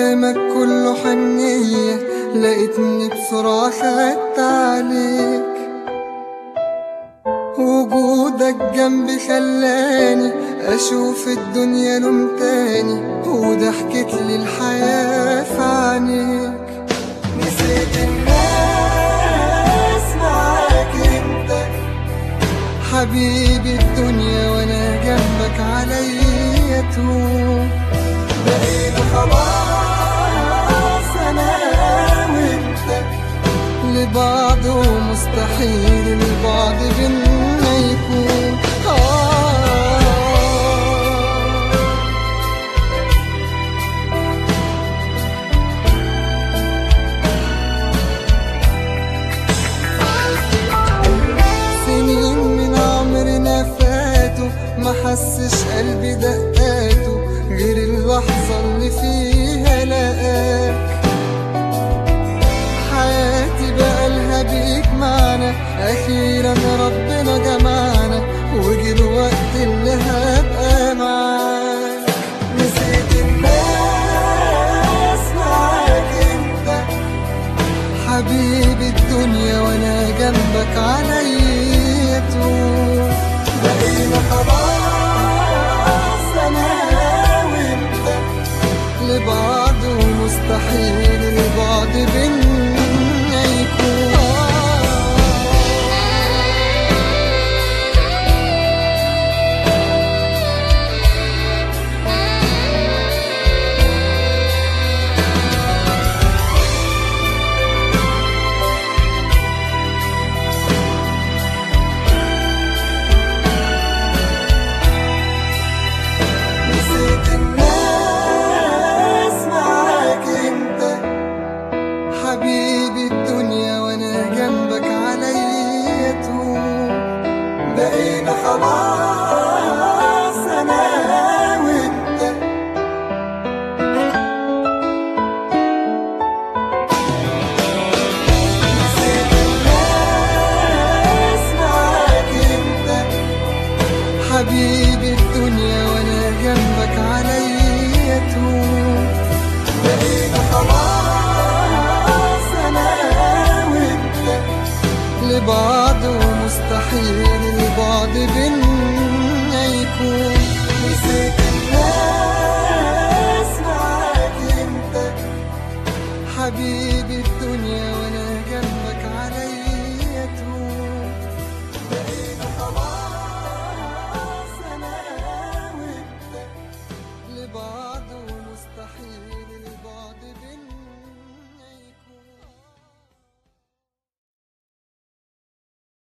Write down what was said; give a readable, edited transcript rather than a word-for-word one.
كلامك كله حنية، لقيتني بسرعة خدت عليك. وجودك جنبي خلاني أشوف الدنيا لون تاني، وضحكت لي الحياة في عينيك. نسيت الناس معاك انت حبيبي الدنيا، وانا جنبك عليا تهون. بقينا خلاص انا وانت لبعض، ومستحيل البعد بينا يكون. سنين من عمرنا فاتوا، ما حسش قلبي دقاته غير اللحظة اللي فيها لقاك. حياتي بقالها بيك معنا، أخيرا ربنا جمعنا، وجه الوقت اللي هبقى معاك. نسيت الناس معاك انت حبيبي الدنيا، وانا جنبك عليا تهون. بقينا خلاص انا وانت لبعض، ومستحيل البعد بينا يكون. حبيبي الدنيا وانا جنبك عليا تهون. بقينا خلاص انا وانت نسيت الناس معاك انت حبيبي الدنيا، وانا جنبك عليا تهون. بقينا خلاص لبعض، ومستحيل البعد بينا يكون. نسيت الناس معاك انت حبيبي الدنيا، وانا